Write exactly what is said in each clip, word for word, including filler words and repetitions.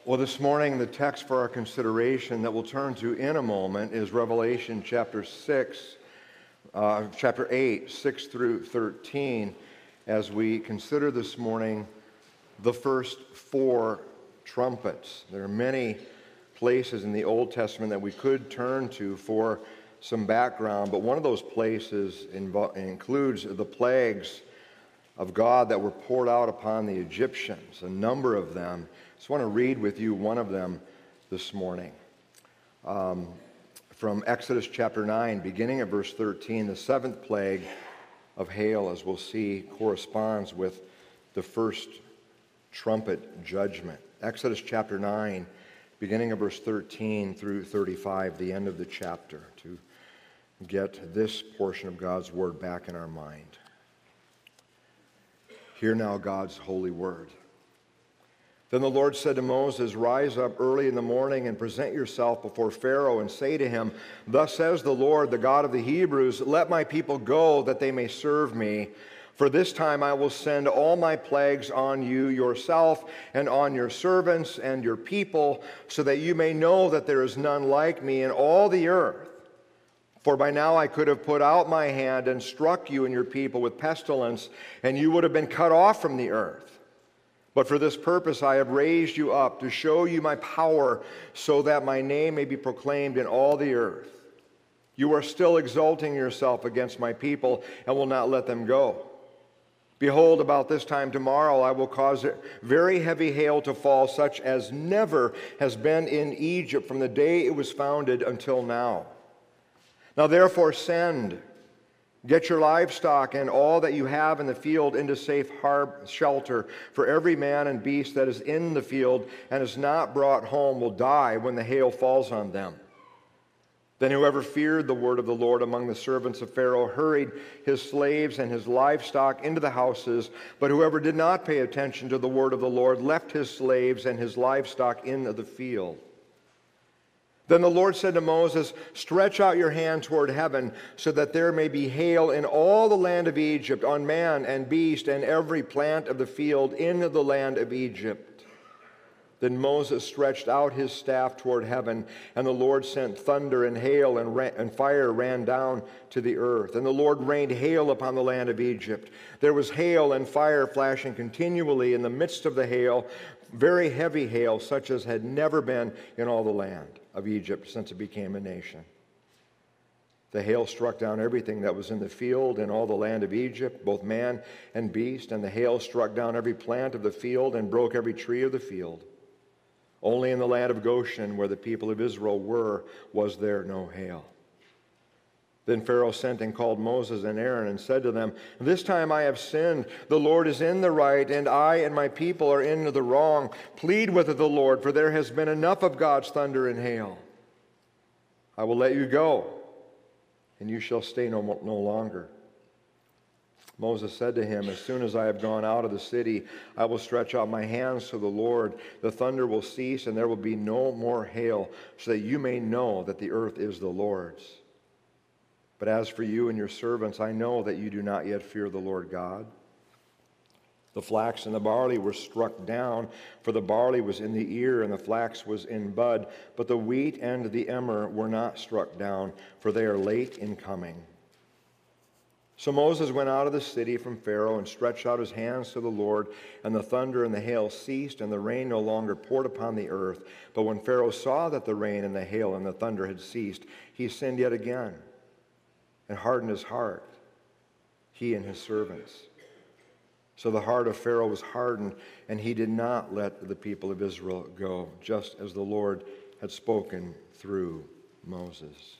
Well, this morning, the text for our consideration that we'll turn to in a moment is Revelation chapter six, uh, chapter eight, six through thirteen, as we consider this morning the first four trumpets. There are many places in the Old Testament that we could turn to for some background, but one of those places invo- includes the plagues of God that were poured out upon the Egyptians, a number of them. I just want to read with you one of them this morning. Um, from Exodus chapter nine, beginning at verse thirteen, the seventh plague of hail, as we'll see, corresponds with the first trumpet judgment. Exodus chapter nine, beginning of verse thirteen through thirty-five, the end of the chapter, to get this portion of God's word back in our mind. Hear now God's holy word. Then the Lord said to Moses, "Rise up early in the morning and present yourself before Pharaoh and say to him, 'Thus says the Lord, the God of the Hebrews, let my people go that they may serve me. For this time I will send all my plagues on you yourself and on your servants and your people, so that you may know that there is none like me in all the earth. For by now I could have put out my hand and struck you and your people with pestilence, and you would have been cut off from the earth. But for this purpose I have raised you up, to show you my power, so that my name may be proclaimed in all the earth. You are still exalting yourself against my people and will not let them go. Behold, about this time tomorrow I will cause very heavy hail to fall, such as never has been in Egypt from the day it was founded until now. Now therefore send, get your livestock and all that you have in the field into safe harbor shelter, for every man and beast that is in the field and is not brought home will die when the hail falls on them.' Then whoever feared the word of the Lord among the servants of Pharaoh hurried his slaves and his livestock into the houses, but whoever did not pay attention to the word of the Lord left his slaves and his livestock in the field. Then the Lord said to Moses, 'Stretch out your hand toward heaven, so that there may be hail in all the land of Egypt, on man and beast and every plant of the field in the land of Egypt.' Then Moses stretched out his staff toward heaven, and the Lord sent thunder and hail, and, ra- and fire ran down to the earth. And the Lord rained hail upon the land of Egypt. There was hail and fire flashing continually in the midst of the hail, very heavy hail, such as had never been in all the land of Egypt since it became a nation. The hail struck down everything that was in the field in all the land of Egypt, both man and beast, and the hail struck down every plant of the field and broke every tree of the field. Only in the land of Goshen, where the people of Israel were, was there no hail. Then Pharaoh sent and called Moses and Aaron and said to them, 'This time I have sinned. The Lord is in the right, and I and my people are in the wrong. Plead with the Lord, for there has been enough of God's thunder and hail. I will let you go, and you shall stay no, no longer.' Moses said to him, 'As soon as I have gone out of the city, I will stretch out my hands to the Lord. The thunder will cease, and there will be no more hail, so that you may know that the earth is the Lord's. But as for you and your servants, I know that you do not yet fear the Lord God.' The flax and the barley were struck down, for the barley was in the ear and the flax was in bud. But the wheat and the emmer were not struck down, for they are late in coming. So Moses went out of the city from Pharaoh and stretched out his hands to the Lord, and the thunder and the hail ceased, and the rain no longer poured upon the earth. But when Pharaoh saw that the rain and the hail and the thunder had ceased, he sinned yet again and hardened his heart, he and his servants. So the heart of Pharaoh was hardened, and he did not let the people of Israel go, just as the Lord had spoken through Moses."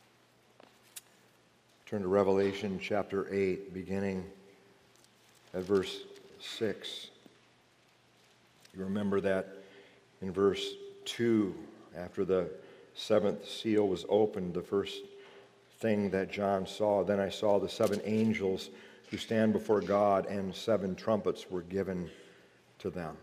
Turn to Revelation chapter eight, beginning at verse six. You remember that in verse two, after the seventh seal was opened, the first thing that John saw, "Then I saw the seven angels who stand before God, and seven trumpets were given to them."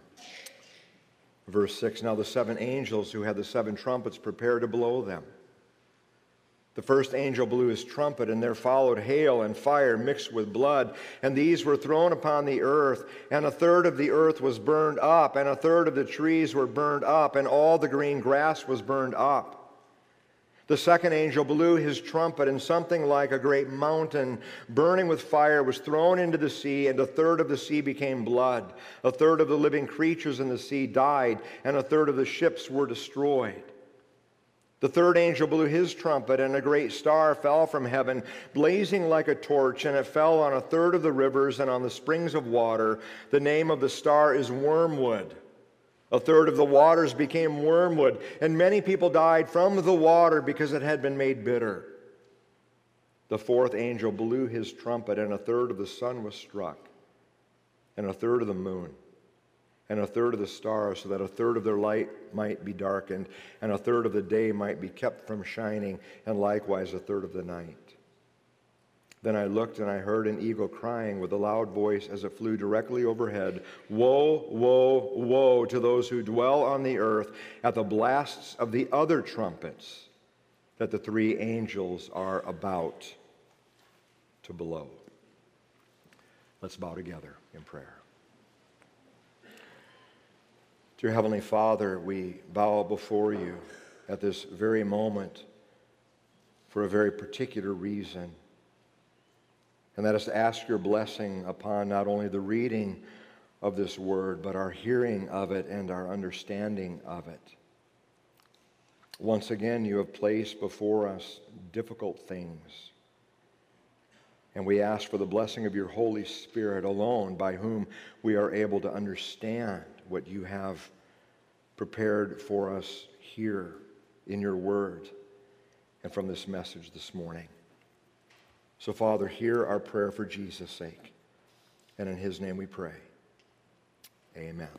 Verse six, "Now the seven angels who had the seven trumpets prepared to blow them. The first angel blew his trumpet, and there followed hail and fire mixed with blood, and these were thrown upon the earth, and a third of the earth was burned up, and a third of the trees were burned up, and all the green grass was burned up. The second angel blew his trumpet, and something like a great mountain burning with fire was thrown into the sea, and a third of the sea became blood. A third of the living creatures in the sea died, and a third of the ships were destroyed. The third angel blew his trumpet, and a great star fell from heaven, blazing like a torch, and it fell on a third of the rivers and on the springs of water. The name of the star is Wormwood. A third of the waters became wormwood, and many people died from the water because it had been made bitter. The fourth angel blew his trumpet, and a third of the sun was struck, and a third of the moon, and a third of the stars, so that a third of their light might be darkened, and a third of the day might be kept from shining, and likewise a third of the night. Then I looked, and I heard an eagle crying with a loud voice as it flew directly overhead, "Woe, woe, woe to those who dwell on the earth at the blasts of the other trumpets that the three angels are about to blow." Let's bow together in prayer. Dear Heavenly Father, we bow before you at this very moment for a very particular reason, and that is to ask your blessing upon not only the reading of this word, but our hearing of it and our understanding of it. Once again, you have placed before us difficult things, and we ask for the blessing of your Holy Spirit alone, by whom we are able to understand what you have prepared for us here in your word and from this message this morning. So, Father, hear our prayer for Jesus' sake, and in his name we pray. Amen.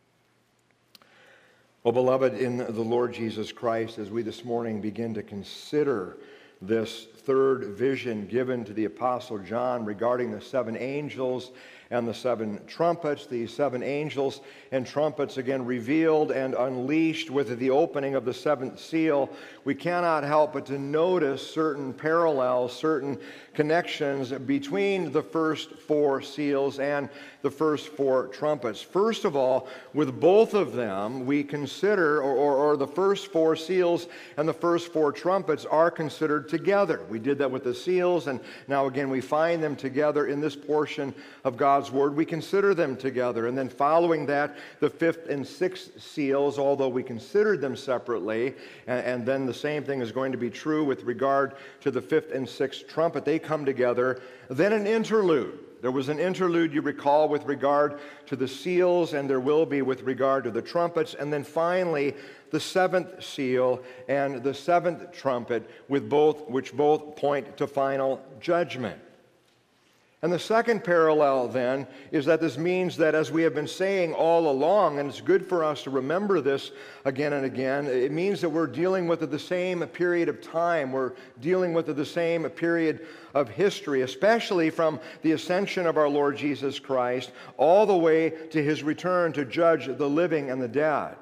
Well, beloved, in the Lord Jesus Christ, as we this morning begin to consider this third vision given to the Apostle John regarding the seven angels and the seven trumpets, these seven angels and trumpets again revealed and unleashed with the opening of the seventh seal, we cannot help but to notice certain parallels, certain connections between the first four seals and the first four trumpets. First of all, with both of them, we consider, or, or, or the first four seals and the first four trumpets are considered together. We did that with the seals, and now again we find them together in this portion of God's Word. We consider them together, and then following that, the fifth and sixth seals, although we considered them separately, and, and then the same thing is going to be true with regard to the fifth and sixth trumpet. They come together. Then an interlude. There was an interlude, you recall, with regard to the seals, and there will be with regard to the trumpets, and then finally the seventh seal and the seventh trumpet, with both, which both point to final judgment. And the second parallel then is that this means that, as we have been saying all along, and it's good for us to remember this again and again, it means that we're dealing with the same period of time. We're dealing with the same period of history, especially from the ascension of our Lord Jesus Christ all the way to his return to judge the living and the dead.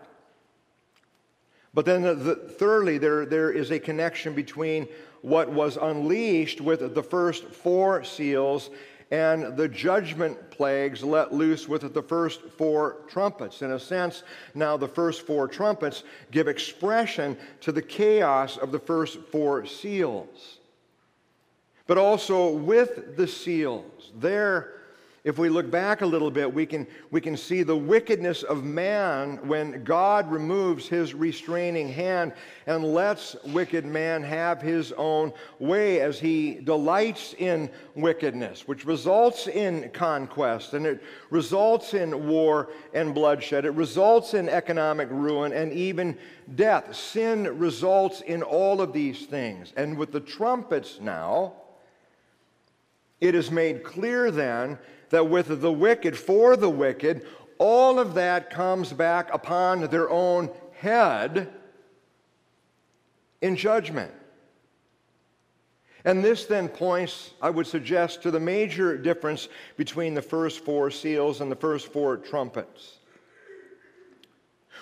But then the, the, thirdly, there, there is a connection between what was unleashed with the first four seals and the judgment plagues let loose with the first four trumpets. In a sense, now the first four trumpets give expression to the chaos of the first four seals. But also with the seals, there, if we look back a little bit, we can, we can see the wickedness of man when God removes his restraining hand and lets wicked man have his own way as he delights in wickedness, which results in conquest, and it results in war and bloodshed. It results in economic ruin and even death. Sin results in all of these things. And with the trumpets now, it is made clear then that with the wicked, for the wicked, all of that comes back upon their own head in judgment. And this then points, I would suggest, to the major difference between the first four seals and the first four trumpets.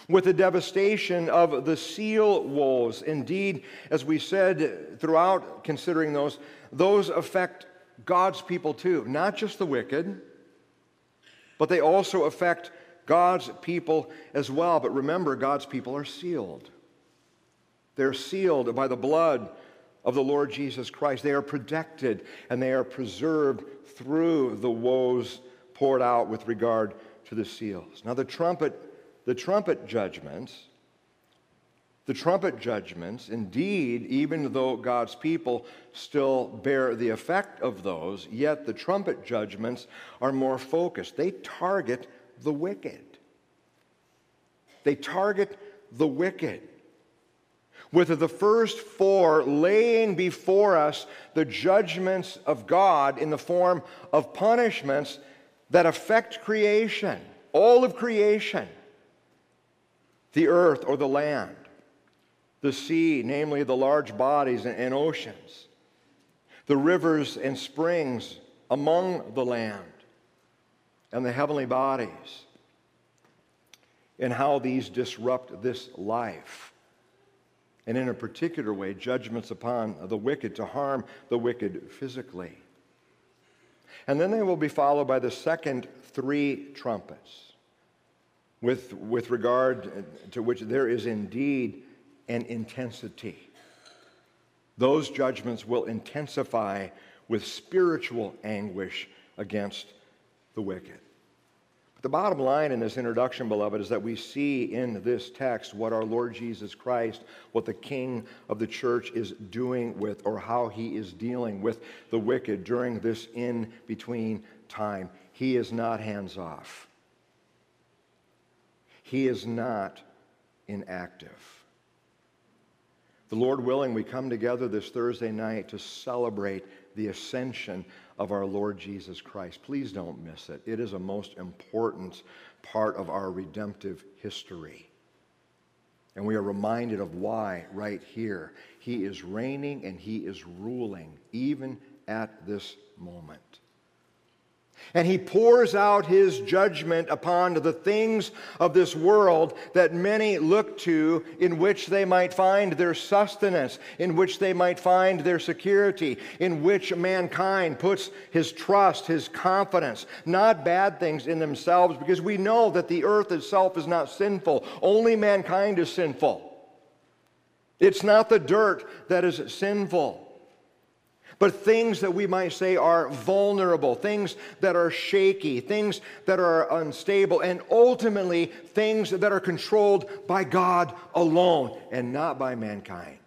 with the devastation of the seal wolves. Indeed, as we said throughout considering those, those affect God's people too, not just the wicked, but they also affect God's people as well. But remember, God's people are sealed. They're sealed by the blood of the Lord Jesus Christ. They are protected and they are preserved through the woes poured out with regard to the seals. Now the trumpet, the trumpet judgments, the trumpet judgments, indeed, even though God's people still bear the effect of those, yet the trumpet judgments are more focused. They target the wicked. They target the wicked. With the first four laying before us the judgments of God in the form of punishments that affect creation, all of creation, the earth or the land, the sea, namely the large bodies and oceans, the rivers and springs among the land, and the heavenly bodies, and how these disrupt this life. And in a particular way, judgments upon the wicked to harm the wicked physically. And then they will be followed by the second three trumpets, with, with regard to which there is indeed an intensity. Those judgments will intensify with spiritual anguish against the wicked. But the bottom line in this introduction, beloved, is that we see in this text what our Lord Jesus Christ, what the King of the church is doing with, or how he is dealing with the wicked during this in-between time. He is not hands-off. He is not inactive. The Lord willing, we come together this Thursday night to celebrate the ascension of our Lord Jesus Christ. Please don't miss it. It is a most important part of our redemptive history. And we are reminded of why right here. He is reigning and he is ruling even at this moment. And he pours out his judgment upon the things of this world that many look to, in which they might find their sustenance, in which they might find their security, in which mankind puts his trust, his confidence. Not bad things in themselves, because we know that the earth itself is not sinful. Only mankind is sinful. It's not the dirt that is sinful, but things that we might say are vulnerable, things that are shaky, things that are unstable, and ultimately things that are controlled by God alone and not by mankind.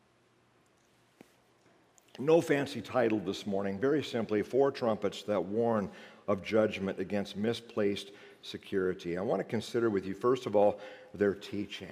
No fancy title this morning, very simply, four trumpets that warn of judgment against misplaced security. I want to consider with you, first of all, their teaching.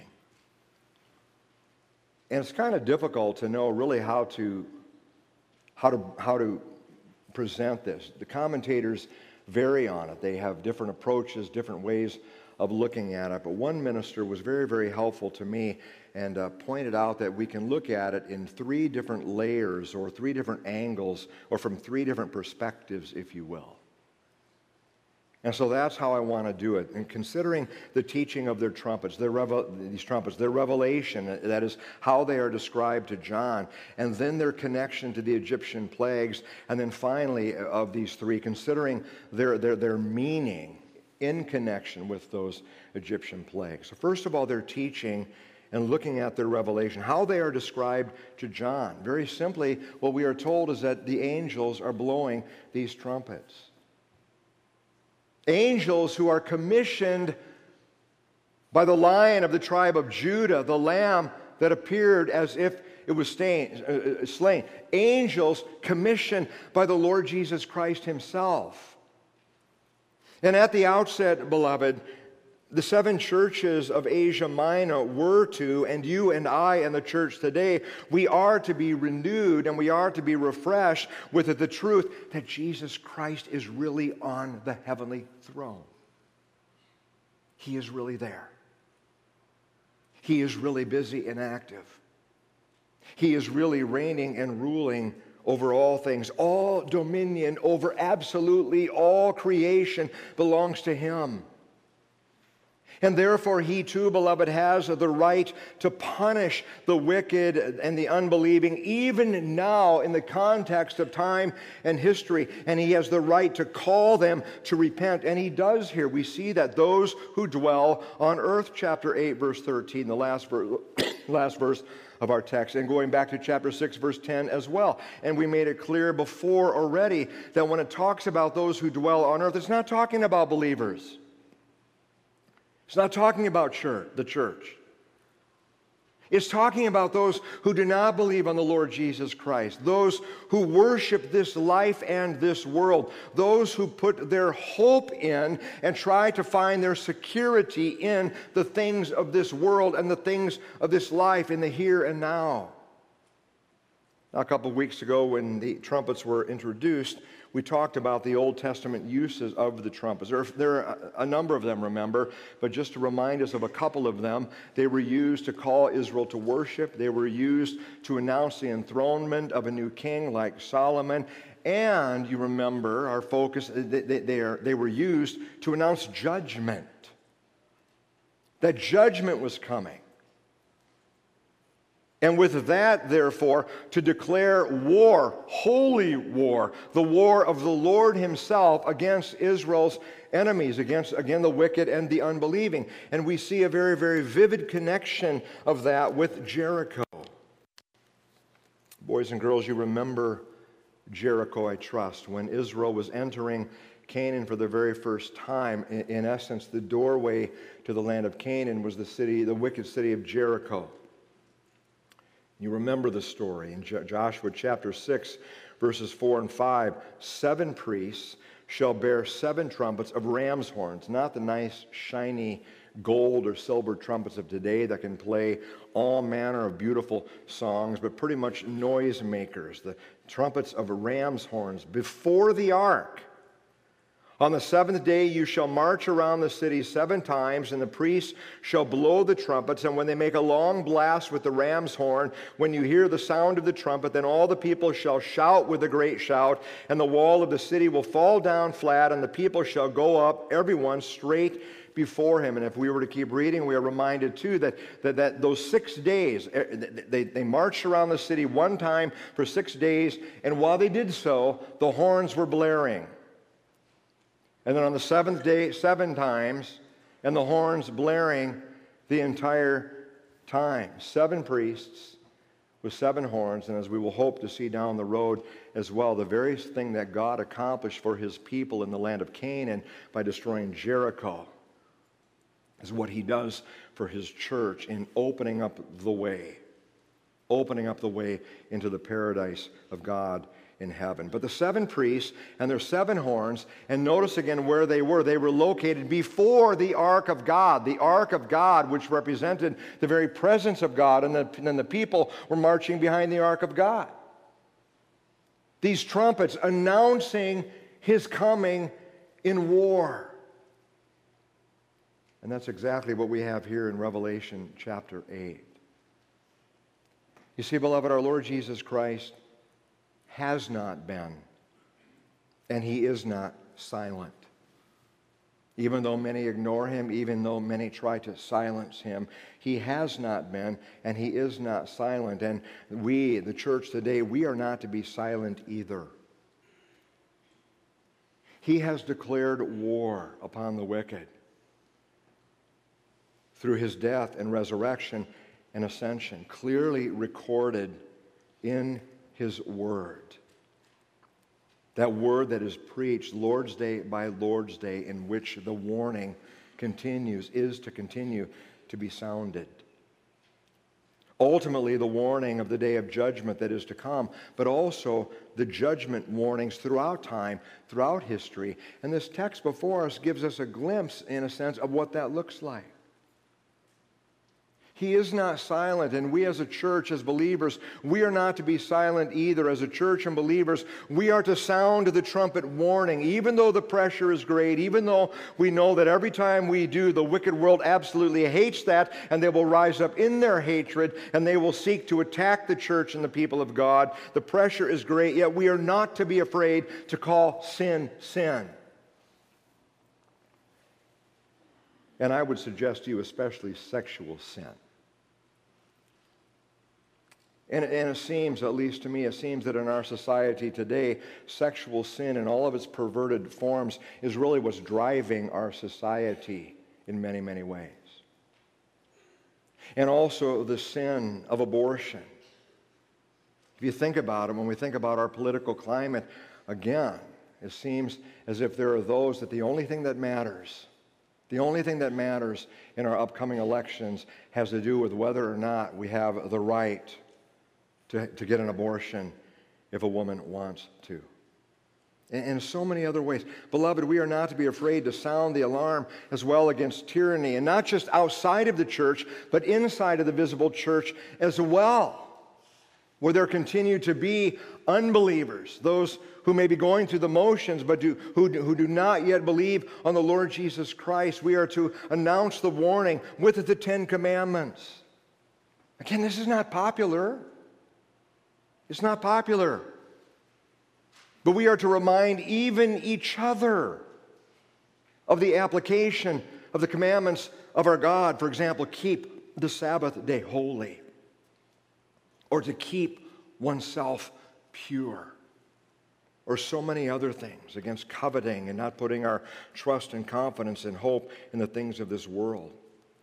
And it's kind of difficult to know really how to How to, how to present this. The commentators vary on it. They have different approaches, different ways of looking at it. But one minister was very, very helpful to me and uh, pointed out that we can look at it in three different layers or three different angles or from three different perspectives, if you will. And so that's how I want to do it. And considering the teaching of their trumpets, their revel- these trumpets, their revelation, that is how they are described to John, and then their connection to the Egyptian plagues, and then finally of these three, considering their, their, their meaning in connection with those Egyptian plagues. So first of all, their teaching and looking at their revelation, how they are described to John. Very simply, what we are told is that the angels are blowing these trumpets. Angels who are commissioned by the Lion of the tribe of Judah, the Lamb that appeared as if it was slain. Uh, slain. Angels commissioned by the Lord Jesus Christ himself. And at the outset, beloved, the seven churches of Asia Minor were to, and you and I and the church today, we are to be renewed and we are to be refreshed with the truth that Jesus Christ is really on the heavenly throne. He is really there. He is really busy and active. He is really reigning and ruling over all things. All dominion over absolutely all creation belongs to him. And therefore he too, beloved, has the right to punish the wicked and the unbelieving, even now in the context of time and history. And he has the right to call them to repent. And he does here. We see that those who dwell on earth, chapter eight, verse thirteen, the last verse, last verse of our text, and going back to chapter six, verse ten as well. And we made it clear before already that when it talks about those who dwell on earth, it's not talking about believers. It's not talking about church, the church. It's talking about those who do not believe on the Lord Jesus Christ, those who worship this life and this world, those who put their hope in and try to find their security in the things of this world and the things of this life in the here and now. Now, a couple of weeks ago when the trumpets were introduced, we talked about the Old Testament uses of the trumpets. There are, there are a number of them, remember, but just to remind us of a couple of them, they were used to call Israel to worship. They were used to announce the enthronement of a new king like Solomon. And you remember our focus, they, they, they, are, they were used to announce judgment. That judgment was coming. And with that, therefore, to declare war, holy war, the war of the Lord himself against Israel's enemies, against, again, the wicked and the unbelieving. And we see a very, very vivid connection of that with Jericho. Boys and girls, you remember Jericho, I trust, when Israel was entering Canaan for the very first time. In, in essence, the doorway to the land of Canaan was the city, the wicked city of Jericho. You remember the story in Joshua chapter six, verses four and five. Seven priests shall bear seven trumpets of ram's horns, not the nice, shiny gold or silver trumpets of today that can play all manner of beautiful songs, but pretty much noise makers. The trumpets of ram's horns before the ark. On the seventh day you shall march around the city seven times, and the priests shall blow the trumpets. And when they make a long blast with the ram's horn, when you hear the sound of the trumpet, then all the people shall shout with a great shout, and the wall of the city will fall down flat, and the people shall go up, everyone straight before him. And if we were to keep reading, we are reminded too that, that, that those six days, they, they marched around the city one time for six days, and while they did so, the horns were blaring. And then on the seventh day, seven times, and the horns blaring the entire time. Seven priests with seven horns, and as we will hope to see down the road as well, the very thing that God accomplished for his people in the land of Canaan by destroying Jericho is what he does for his church in opening up the way, opening up the way into the paradise of God in heaven. But the seven priests and their seven horns, and notice again where they were. They were located before the ark of God, the ark of God, which represented the very presence of God, and then the people were marching behind the ark of God. These trumpets announcing his coming in war. And that's exactly what we have here in Revelation chapter eight. You see, beloved, our Lord Jesus Christ has not been, and he is not silent. Even though many ignore him, even though many try to silence him, he has not been, and he is not silent. And we, the church today, we are not to be silent either. He has declared war upon the wicked through his death and resurrection and ascension, clearly recorded in his word. That word that is preached Lord's Day by Lord's Day, in which the warning continues, is to continue to be sounded. Ultimately, the warning of the day of judgment that is to come, but also the judgment warnings throughout time, throughout history. And this text before us gives us a glimpse, in a sense, of what that looks like. He is not silent, and we as a church, as believers, we are not to be silent either. As a church and believers, we are to sound the trumpet warning, even though the pressure is great, even though we know that every time we do, the wicked world absolutely hates that, and they will rise up in their hatred, and they will seek to attack the church and the people of God. The pressure is great, yet we are not to be afraid to call sin, sin. And I would suggest to you especially sexual sin. And, and it seems, at least to me, it seems that in our society today, sexual sin in all of its perverted forms is really what's driving our society in many, many ways. And also the sin of abortion. If you think about it, when we think about our political climate, again, it seems as if there are those that the only thing that matters, the only thing that matters in our upcoming elections has to do with whether or not we have the right to, to get an abortion if a woman wants to. And in so many other ways. Beloved, we are not to be afraid to sound the alarm as well against tyranny, and not just outside of the church, but inside of the visible church as well, where there continue to be unbelievers, those who may be going through the motions, but do, who, who do not yet believe on the Lord Jesus Christ. We are to announce the warning with the Ten Commandments. Again, this is not popular. It's not popular. But we are to remind even each other of the application of the commandments of our God. For example, keep the Sabbath day holy, or to keep oneself pure, or so many other things, against coveting and not putting our trust and confidence and hope in the things of this world.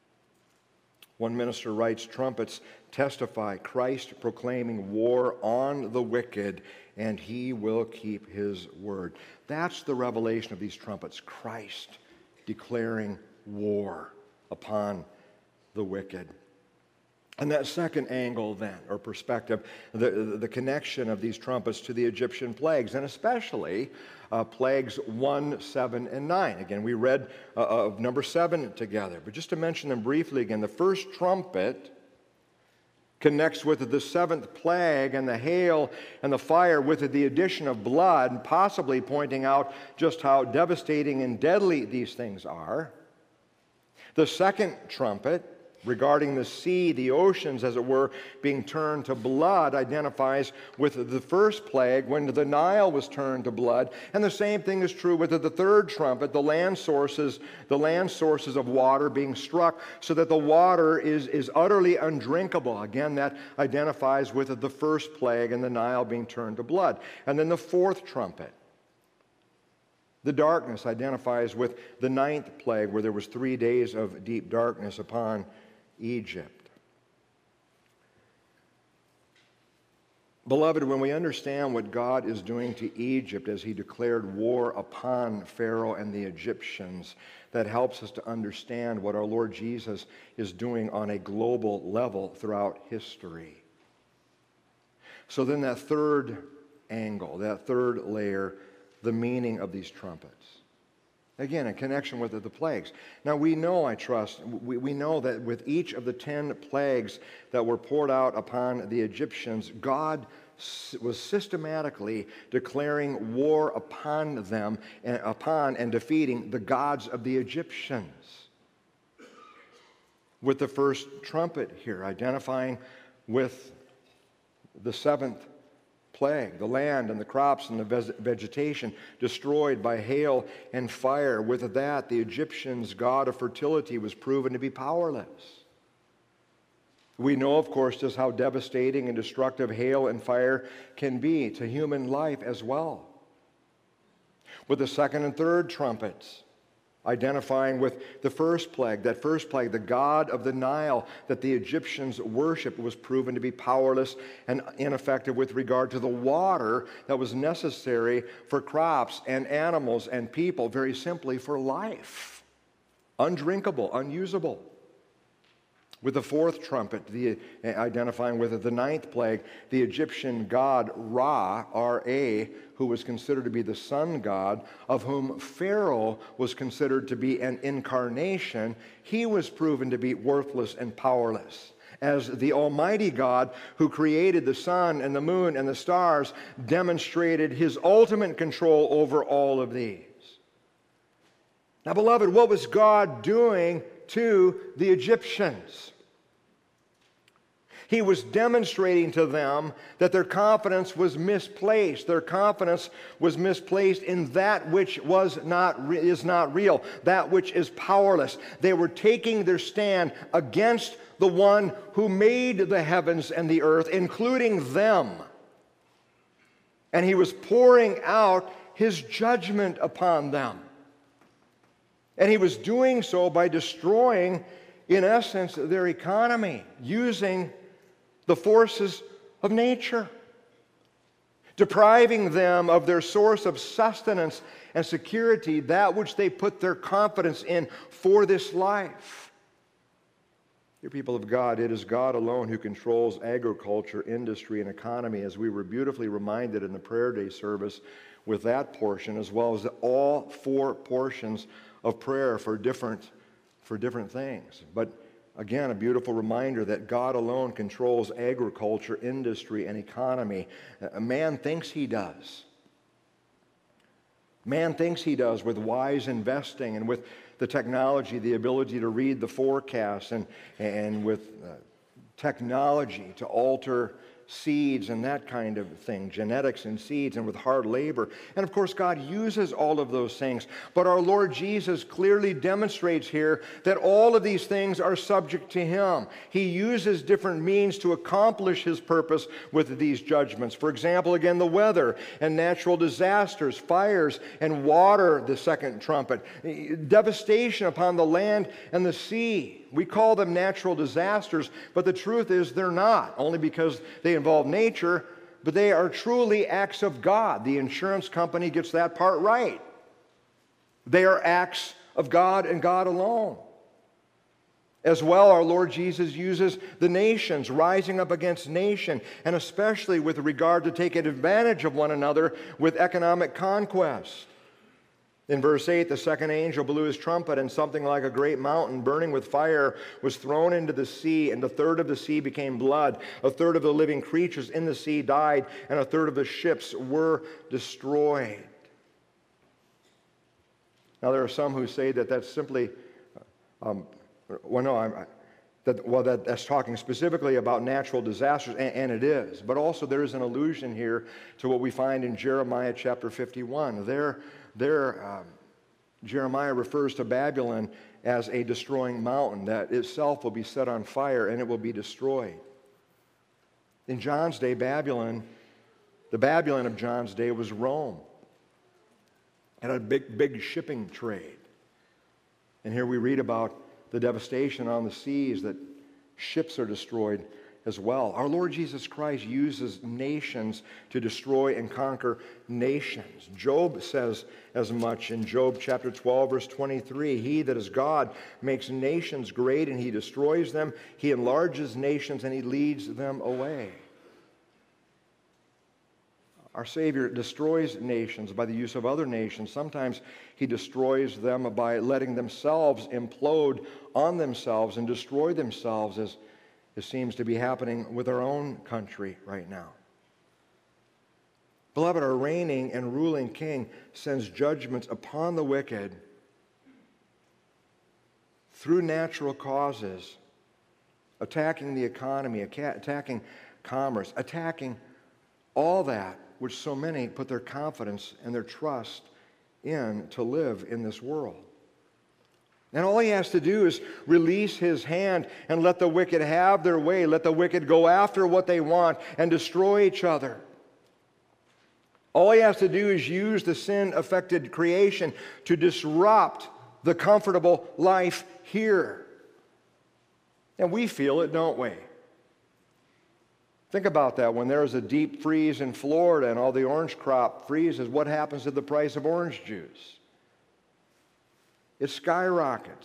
One minister writes, trumpets testify Christ proclaiming war on the wicked, and he will keep his word. That's the revelation of these trumpets, Christ declaring war upon the wicked. And that second angle then, or perspective, the, the connection of these trumpets to the Egyptian plagues, and especially uh, plagues one, seven, and nine. Again, we read uh, of number seven together, but just to mention them briefly again, the first trumpet connects with the seventh plague and the hail and the fire with the addition of blood, possibly pointing out just how devastating and deadly these things are. The second trumpet, regarding the sea, the oceans, as it were, being turned to blood, identifies with the first plague when the Nile was turned to blood. And the same thing is true with the third trumpet, the land sources, the land sources of water being struck so that the water is, is utterly undrinkable. Again, that identifies with the first plague and the Nile being turned to blood. And then the fourth trumpet, the darkness, identifies with the ninth plague, where there was three days of deep darkness upon Egypt. Beloved, when we understand what God is doing to Egypt as he declared war upon Pharaoh and the Egyptians, that helps us to understand what our Lord Jesus is doing on a global level throughout history. So then that third angle, that third layer, the meaning of these trumpets. Again, in connection with the plagues. Now we know, I trust, we, we know that with each of the ten plagues that were poured out upon the Egyptians, God was systematically declaring war upon them, and upon and defeating the gods of the Egyptians. With the first trumpet here, identifying with the seventh plague, the land and the crops and the vegetation destroyed by hail and fire. With that, the Egyptians' god of fertility was proven to be powerless. We know, of course, just how devastating and destructive hail and fire can be to human life as well. With the second and third trumpets, identifying with the first plague, that first plague, the god of the Nile that the Egyptians worshipped, was proven to be powerless and ineffective with regard to the water that was necessary for crops and animals and people, very simply for life. Undrinkable, unusable. With the fourth trumpet, the, identifying with the ninth plague, the Egyptian god Ra, R A, who was considered to be the sun god, of whom Pharaoh was considered to be an incarnation, he was proven to be worthless and powerless. As the Almighty God, who created the sun and the moon and the stars, demonstrated his ultimate control over all of these. Now, beloved, what was God doing to the Egyptians? He was demonstrating to them that their confidence was misplaced. Their confidence was misplaced in that which was not, is not real, that which is powerless. They were taking their stand against the one who made the heavens and the earth, including them. And he was pouring out his judgment upon them. And he was doing so by destroying, in essence, their economy, using the forces of nature, depriving them of their source of sustenance and security, that which they put their confidence in for this life. Dear people of God, it is God alone who controls agriculture, industry, and economy, as we were beautifully reminded in the prayer day service with that portion, as well as all four portions of prayer for different, for different things. But again, a beautiful reminder that God alone controls agriculture, industry, and economy. A man thinks he does. Man thinks he does with wise investing and with the technology, the ability to read the forecast, and, and with uh, technology to alter seeds and that kind of thing, genetics and seeds, and with hard labor. And of course, God uses all of those things. But our Lord Jesus clearly demonstrates here that all of these things are subject to Him. He uses different means to accomplish His purpose with these judgments. For example, again, the weather and natural disasters, fires and water, the second trumpet, devastation upon the land and the sea. We call them natural disasters, but the truth is they're not, only because they involve nature, but they are truly acts of God. The insurance company gets that part right. They are acts of God and God alone. As well, our Lord Jesus uses the nations, rising up against nation, and especially with regard to taking advantage of one another with economic conquest. In verse eight, the second angel blew his trumpet, and something like a great mountain burning with fire was thrown into the sea, and a third of the sea became blood. A third of the living creatures in the sea died, and a third of the ships were destroyed. Now, there are some who say that that's simply, um, well, no, I'm, that, well, that, that's talking specifically about natural disasters, and, and it is. But also there is an allusion here to what we find in Jeremiah chapter fifty-one. There, there um, Jeremiah refers to Babylon as a destroying mountain, that itself will be set on fire and it will be destroyed. In John's day, Babylon, the Babylon of John's day was Rome. It had a big, big shipping trade. And here we read about the devastation on the seas, that ships are destroyed as well. Our Lord Jesus Christ uses nations to destroy and conquer nations. Job says as much in Job chapter twelve, verse twenty-three. He that is God makes nations great, and He destroys them. He enlarges nations, and He leads them away. Our Savior destroys nations by the use of other nations. Sometimes He destroys them by letting themselves implode on themselves and destroy themselves, as it seems to be happening with our own country right now. Beloved, our reigning and ruling King sends judgments upon the wicked through natural causes, attacking the economy, attacking commerce, attacking all that which so many put their confidence and their trust in to live in this world. And all He has to do is release His hand and let the wicked have their way. Let the wicked go after what they want and destroy each other. All He has to do is use the sin-affected creation to disrupt the comfortable life here. And we feel it, don't we? Think about that. When there's a deep freeze in Florida and all the orange crop freezes, what happens to the price of orange juice? It skyrockets.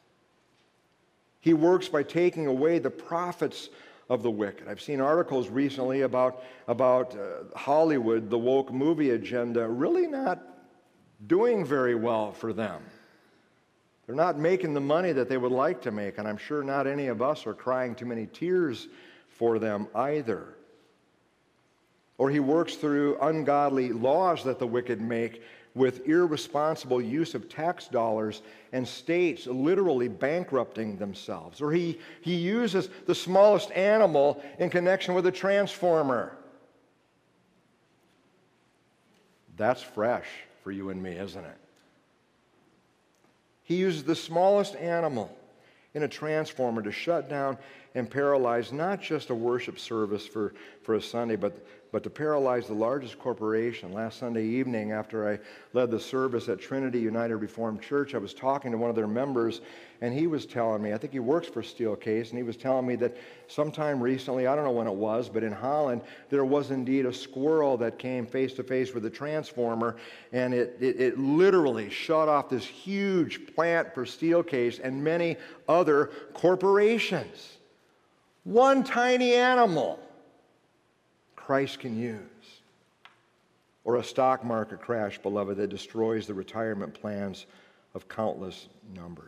He works by taking away the profits of the wicked. I've seen articles recently about, about uh, Hollywood, the woke movie agenda, really not doing very well for them. They're not making the money that they would like to make, and I'm sure not any of us are crying too many tears for them either. Or He works through ungodly laws that the wicked make, with irresponsible use of tax dollars and states literally bankrupting themselves. Or he, he uses the smallest animal in connection with a transformer. That's fresh for you and me, isn't it? He uses the smallest animal in a transformer to shut down and paralyze not just a worship service for, for a Sunday, but, but to paralyze the largest corporation. Last Sunday evening, after I led the service at Trinity United Reformed Church, I was talking to one of their members, and he was telling me, I think he works for Steelcase, and he was telling me that sometime recently, I don't know when it was, but in Holland, there was indeed a squirrel that came face to face with a transformer, and it, it, it literally shut off this huge plant for Steelcase and many other corporations. One tiny animal Christ can use. Or a stock market crash, beloved, that destroys the retirement plans of countless numbers.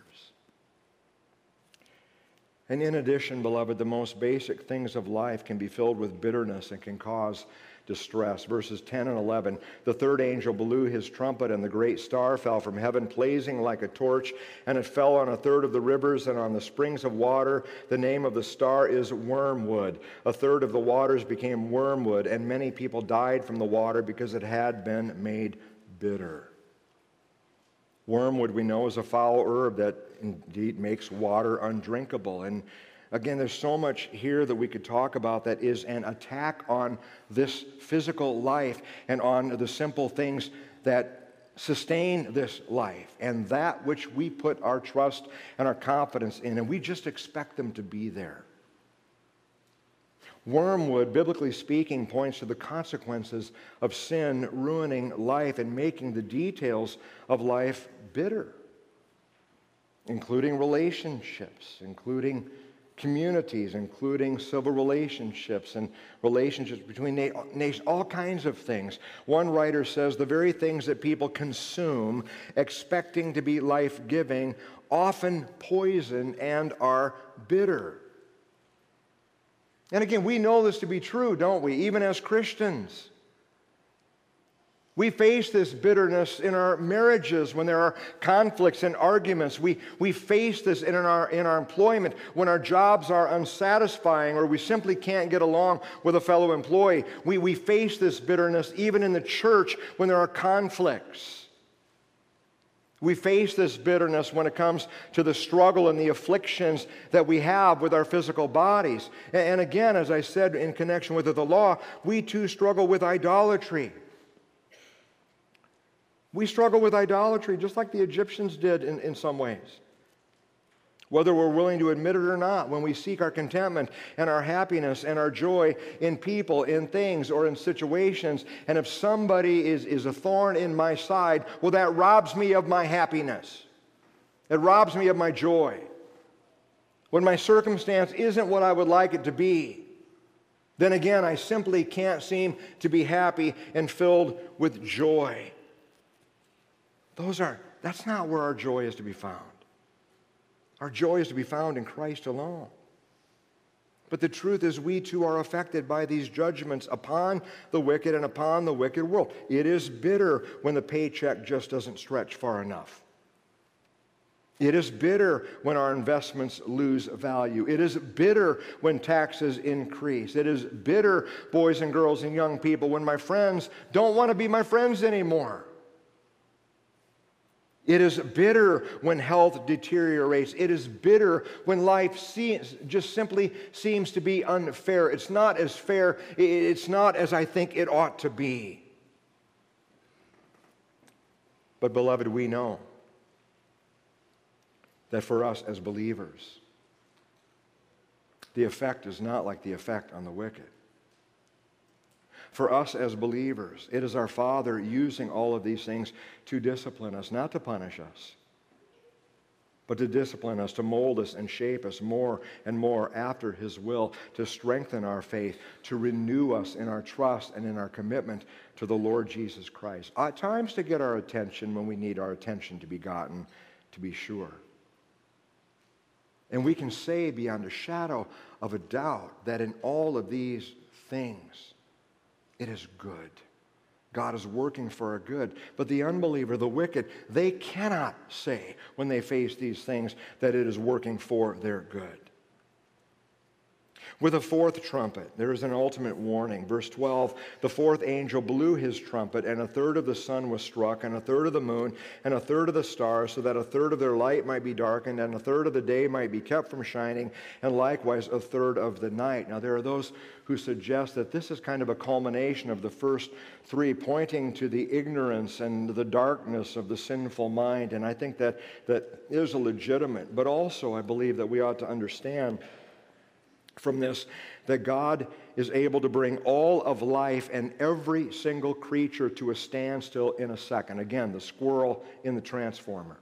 And in addition, beloved, the most basic things of life can be filled with bitterness and can cause distress. Verses ten and eleven, the third angel blew his trumpet, and the great star fell from heaven, blazing like a torch, and it fell on a third of the rivers and on the springs of water. The name of the star is Wormwood. A third of the waters became wormwood, and many people died from the water because it had been made bitter. Wormwood, we know, is a foul herb that indeed makes water undrinkable. And again, there's so much here that we could talk about that is an attack on this physical life and on the simple things that sustain this life and that which we put our trust and our confidence in, and we just expect them to be there. Wormwood, biblically speaking, points to the consequences of sin ruining life and making the details of life bitter, including relationships, including communities, including civil relationships and relationships between nations, all kinds of things. One writer says the very things that people consume, expecting to be life-giving, often poison and are bitter. And again, we know this to be true, don't we? Even as Christians. We face this bitterness in our marriages when there are conflicts and arguments. We, we face this in our, in our employment when our jobs are unsatisfying or we simply can't get along with a fellow employee. We, we face this bitterness even in the church when there are conflicts. We face this bitterness when it comes to the struggle and the afflictions that we have with our physical bodies. And again, as I said in connection with the law, we too struggle with idolatry. We struggle with idolatry just like the Egyptians did in, in some ways. Whether we're willing to admit it or not, when we seek our contentment and our happiness and our joy in people, in things, or in situations, and if somebody is, is a thorn in my side, well, that robs me of my happiness. It robs me of my joy. When my circumstance isn't what I would like it to be, then again, I simply can't seem to be happy and filled with joy. Those are, that's not where our joy is to be found. Our joy is to be found in Christ alone. But the truth is we too are affected by these judgments upon the wicked and upon the wicked world. It is bitter when the paycheck just doesn't stretch far enough. It is bitter when our investments lose value. It is bitter when taxes increase. It is bitter, boys and girls and young people, when my friends don't want to be my friends anymore. It is bitter when health deteriorates. It is bitter when life seems, just simply seems to be unfair. It's not as fair. It's not as I think it ought to be. But beloved, we know that for us as believers, the effect is not like the effect on the wicked. For us as believers, it is our Father using all of these things to discipline us, not to punish us, but to discipline us, to mold us and shape us more and more after His will, to strengthen our faith, to renew us in our trust and in our commitment to the Lord Jesus Christ. At times to get our attention when we need our attention to be gotten, to be sure. And we can say beyond a shadow of a doubt that in all of these things, it is good. God is working for our good. But the unbeliever, the wicked, they cannot say when they face these things that it is working for their good. With a fourth trumpet, there is an ultimate warning. Verse twelve, the fourth angel blew his trumpet, and a third of the sun was struck, and a third of the moon, and a third of the stars, so that a third of their light might be darkened, and a third of the day might be kept from shining, and likewise a third of the night. Now there are those who suggest that this is kind of a culmination of the first three, pointing to the ignorance and the darkness of the sinful mind. And I think that that is a legitimate, but also I believe that we ought to understand from this that God is able to bring all of life and every single creature to a standstill in a second. Again, the squirrel in the transformer.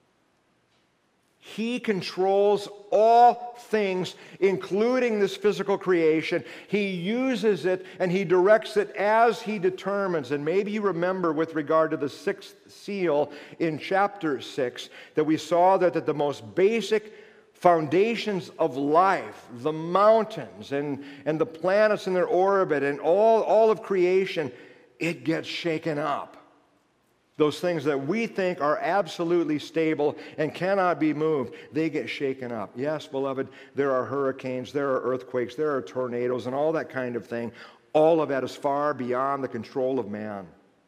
He controls all things, including this physical creation. He uses it and he directs it as he determines. And maybe you remember with regard to the sixth seal in chapter six that we saw that at the most basic foundations of life, the mountains and, and the planets in their orbit and all, all of creation, it gets shaken up. Those things that we think are absolutely stable and cannot be moved, they get shaken up. Yes, beloved, there are hurricanes, there are earthquakes, there are tornadoes and all that kind of thing. All of that is far beyond the control of man.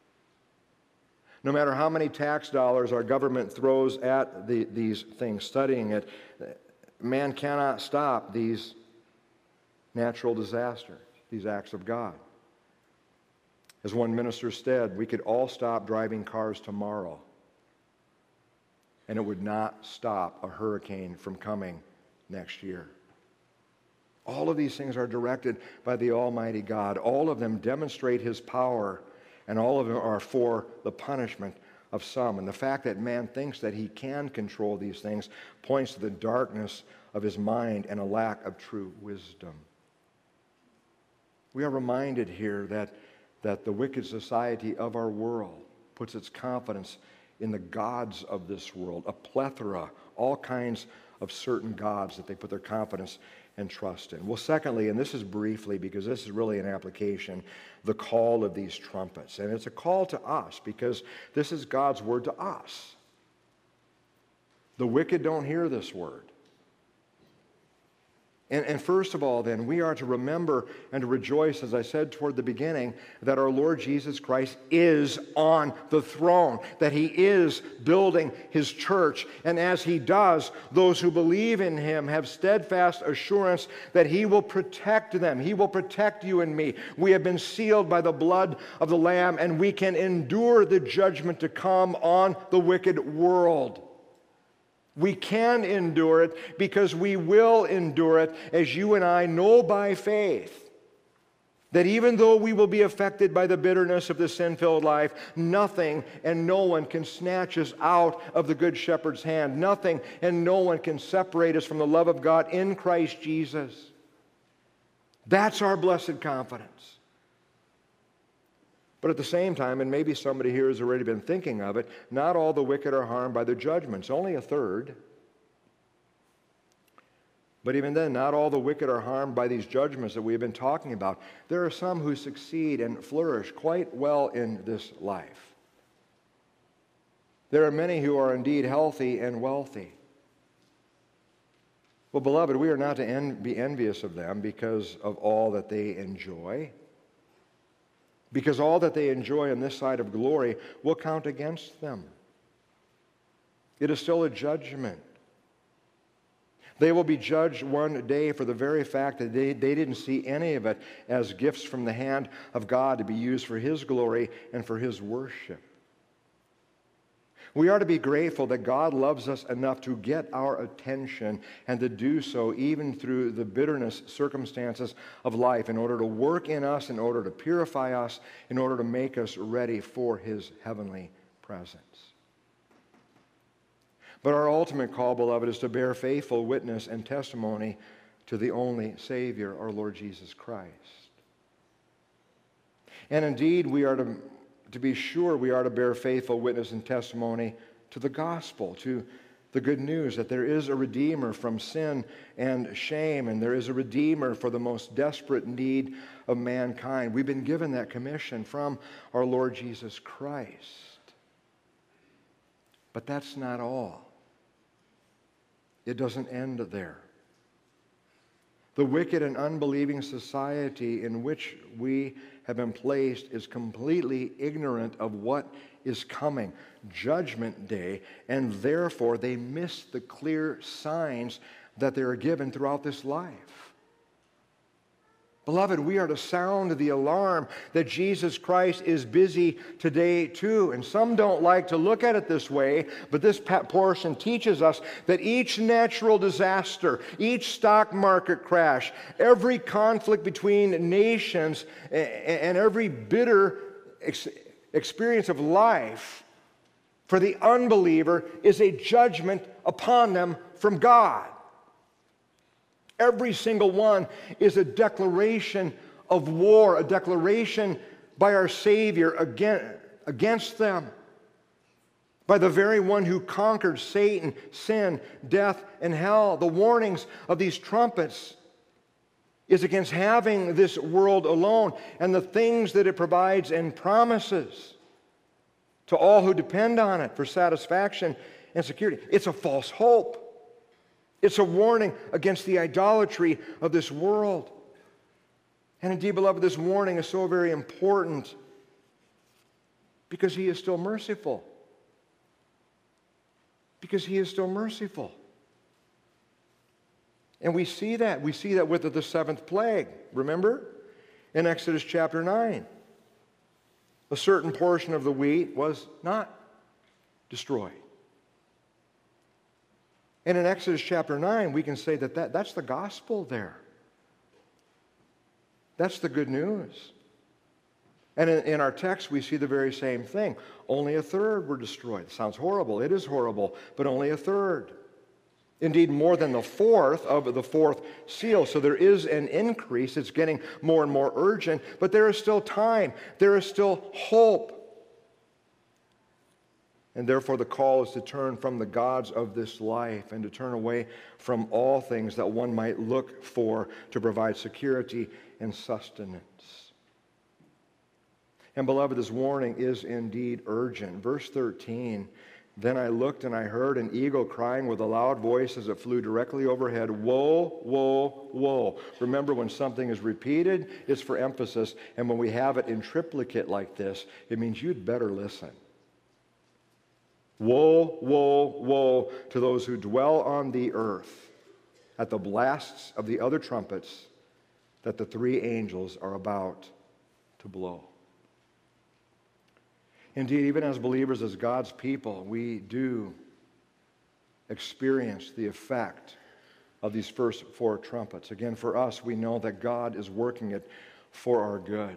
No matter how many tax dollars our government throws at the, these things, studying it, man cannot stop these natural disasters, these acts of God. As one minister said, we could all stop driving cars tomorrow, and it would not stop a hurricane from coming next year. All of these things are directed by the Almighty God. All of them demonstrate His power, and all of them are for the punishment of some. And the fact that man thinks that he can control these things points to the darkness of his mind and a lack of true wisdom. We are reminded here that, that the wicked society of our world puts its confidence in the gods of this world, a plethora, all kinds of certain gods that they put their confidence and trust in. Well, secondly, and this is briefly because this is really an application, the call of these trumpets. And it's a call to us because this is God's word to us. The wicked don't hear this word. And, and first of all, then, we are to remember and to rejoice, as I said toward the beginning, that our Lord Jesus Christ is on the throne, that He is building His church. And as He does, those who believe in Him have steadfast assurance that He will protect them. He will protect you and me. We have been sealed by the blood of the Lamb, and we can endure the judgment to come on the wicked world. We can endure it because we will endure it, as you and I know by faith that even though we will be affected by the bitterness of the sin-filled life, nothing and no one can snatch us out of the Good Shepherd's hand. Nothing and no one can separate us from the love of God in Christ Jesus. That's our blessed confidence. But at the same time, and maybe somebody here has already been thinking of it, not all the wicked are harmed by the judgments, only a third. But even then, not all the wicked are harmed by these judgments that we've been talking about. There are some who succeed and flourish quite well in this life. There are many who are indeed healthy and wealthy. Well, beloved, we are not to en- be envious of them because of all that they enjoy. Because all that they enjoy on this side of glory will count against them. It is still a judgment. They will be judged one day for the very fact that they, they didn't see any of it as gifts from the hand of God to be used for His glory and for His worship. We are to be grateful that God loves us enough to get our attention and to do so even through the bitterness circumstances of life in order to work in us, in order to purify us, in order to make us ready for His heavenly presence. But our ultimate call, beloved, is to bear faithful witness and testimony to the only Savior, our Lord Jesus Christ. And indeed, we are to To be sure, we are to bear faithful witness and testimony to the gospel, to, The good news that there is a Redeemer from sin and shame, and there is a Redeemer for the most desperate need of mankind. We've been given that commission from our Lord Jesus Christ. But that's not all. It doesn't end there. The wicked and unbelieving society in which we have been placed is completely ignorant of what is coming, Judgment Day, and therefore they miss the clear signs that they are given throughout this life. Beloved, we are to sound the alarm that Jesus Christ is busy today too. And some don't like to look at it this way, but this portion teaches us that each natural disaster, each stock market crash, every conflict between nations, and every bitter experience of life for the unbeliever is a judgment upon them from God. Every single one is a declaration of war, a declaration by our Savior against them, by the very one who conquered Satan, sin, death, and hell. The warnings of these trumpets is against having this world alone and the things that it provides and promises to all who depend on it for satisfaction and security. It's a false hope. It's a warning against the idolatry of this world. And indeed, beloved, this warning is so very important because He is still merciful. Because He is still merciful. And we see that. We see that with the seventh plague. Remember? In Exodus chapter nine. A certain portion of the wheat was not destroyed. And in Exodus chapter nine, we can say that, that that's the gospel there. That's the good news. And in, in our text, we see the very same thing. Only a third were destroyed. It sounds horrible. It is horrible, but only a third. Indeed, more than the fourth of the fourth seal. So there is an increase. It's getting more and more urgent, but there is still time. There is still hope. And therefore the call is to turn from the gods of this life and to turn away from all things that one might look for to provide security and sustenance. And beloved, this warning is indeed urgent. Verse thirteen, then I looked and I heard an eagle crying with a loud voice as it flew directly overhead, woe, woe, woe. Remember, when something is repeated, it's for emphasis. And when we have it in triplicate like this, it means you'd better listen. Woe, woe, woe to those who dwell on the earth at the blasts of the other trumpets that the three angels are about to blow. Indeed, even as believers, as God's people, we do experience the effect of these first four trumpets. Again, for us, we know that God is working it for our good.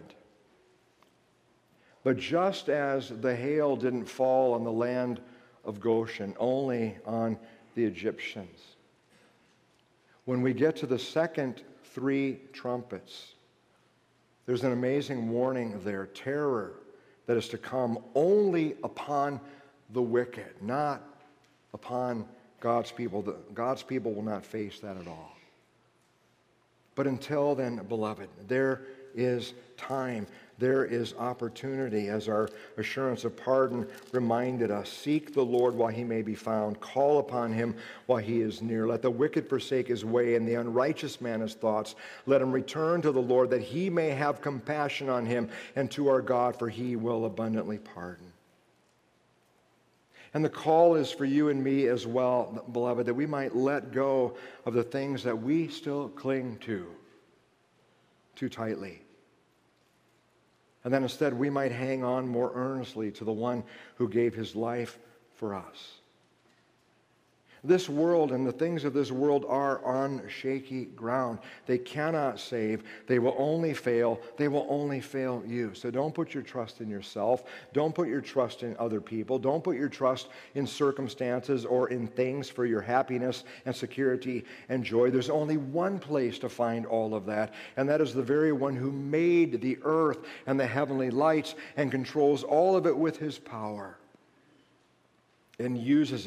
But just as the hail didn't fall on the land of Goshen, only on the Egyptians, when we get to the second three trumpets, there's an amazing warning there, terror that is to come only upon the wicked, not upon God's people. The, God's people will not face that at all. But until then, beloved, there is time. There is opportunity, as our assurance of pardon reminded us. Seek the Lord while He may be found. Call upon Him while He is near. Let the wicked forsake his way and the unrighteous man his thoughts. Let him return to the Lord that He may have compassion on him, and to our God, for He will abundantly pardon. And the call is for you and me as well, beloved, that we might let go of the things that we still cling to too tightly. And then instead we might hang on more earnestly to the one who gave His life for us. This world and the things of this world are on shaky ground. They cannot save. They will only fail. They will only fail you. So don't put your trust in yourself. Don't put your trust in other people. Don't put your trust in circumstances or in things for your happiness and security and joy. There's only one place to find all of that, and that is the very one who made the earth and the heavenly lights and controls all of it with His power and uses it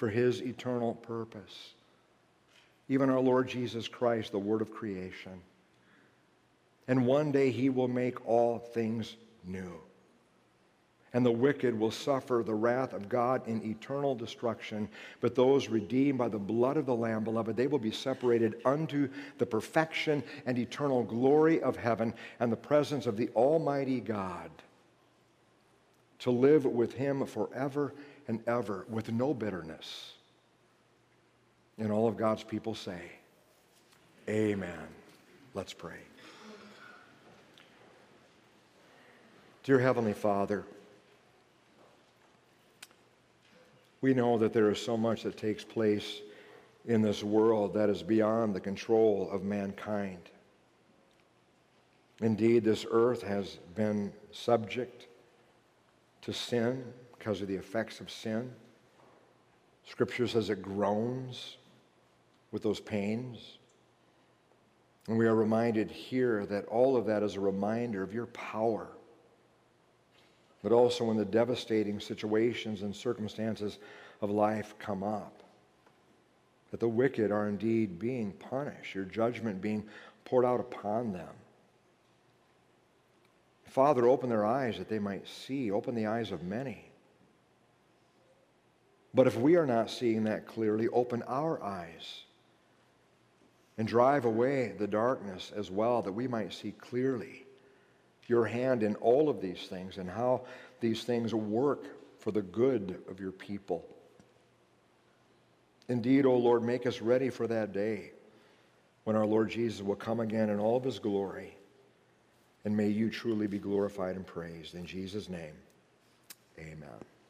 for his eternal purpose. Even our Lord Jesus Christ, the Word of creation. And one day he will make all things new. And the wicked will suffer the wrath of God in eternal destruction. But those redeemed by the blood of the Lamb, beloved, they will be separated unto the perfection and eternal glory of heaven and the presence of the Almighty God, to live with him forever and ever with no bitterness. And all of God's people say, amen. Let's pray. Dear Heavenly Father, we know that there is so much that takes place in this world that is beyond the control of mankind. Indeed, this earth has been subject to sin because of the effects of sin. Scripture says it groans with those pains. And we are reminded here that all of that is a reminder of your power. But also when the devastating situations and circumstances of life come up, that the wicked are indeed being punished, your judgment being poured out upon them. Father, open their eyes that they might see, open the eyes of many. But if we are not seeing that clearly, open our eyes and drive away the darkness as well, that we might see clearly your hand in all of these things and how these things work for the good of your people. Indeed, O Lord, make us ready for that day when our Lord Jesus will come again in all of his glory. And may you truly be glorified and praised. In Jesus' name, amen.